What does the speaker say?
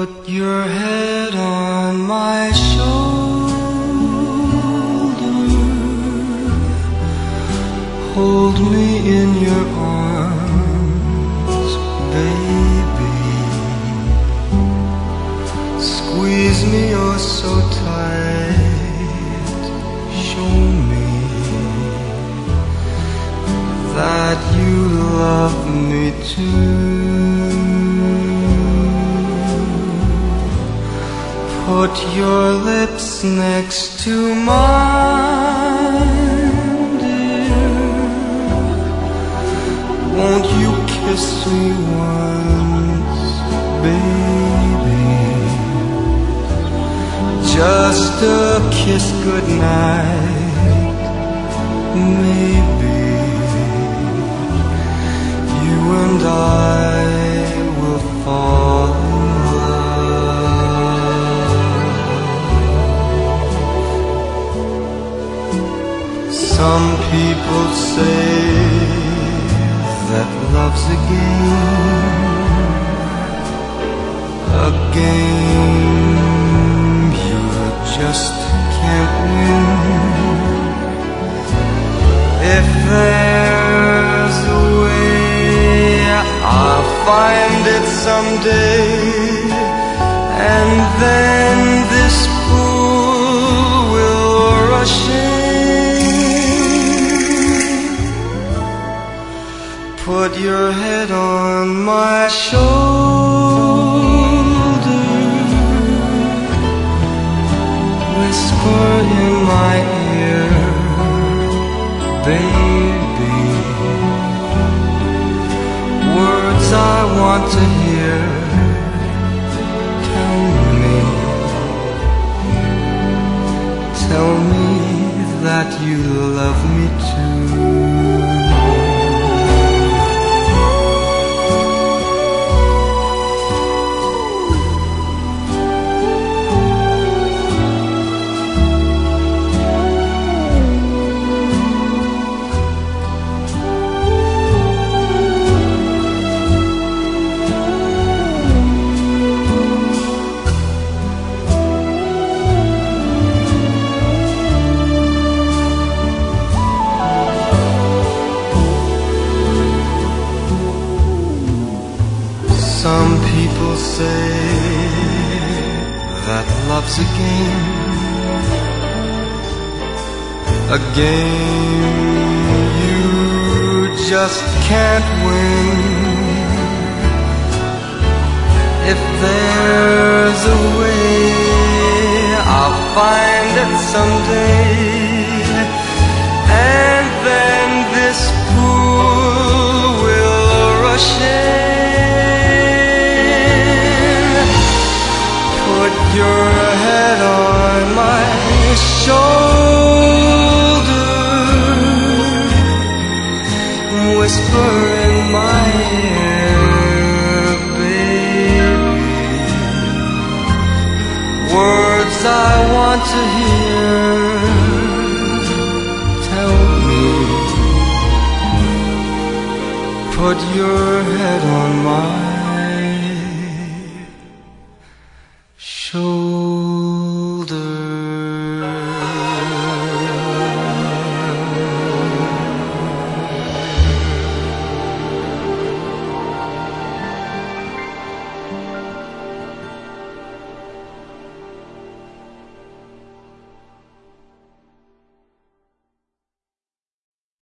Put your head on my shoulder, hold me in your arms, baby. Squeeze me oh so tight, show me that you love me too. Put your lips next to mine, dear. Won't you kiss me once, baby? Just a kiss goodnight, maybe. You and I will fall in love. Some people say that love's a game you just can't win. If there's a way, I'll find it someday, and then this fool will rush in. Put your head on my shoulder, whisper in my ear, baby, words I want to hear. Tell me that you love me too. Some people say that love's a game you just can't win. If there's a way, I'll find it someday, and then this fool will rush in. Put your head on my shoulder, whisper in my ear, baby, words I want to hear. Tell me, put your head on my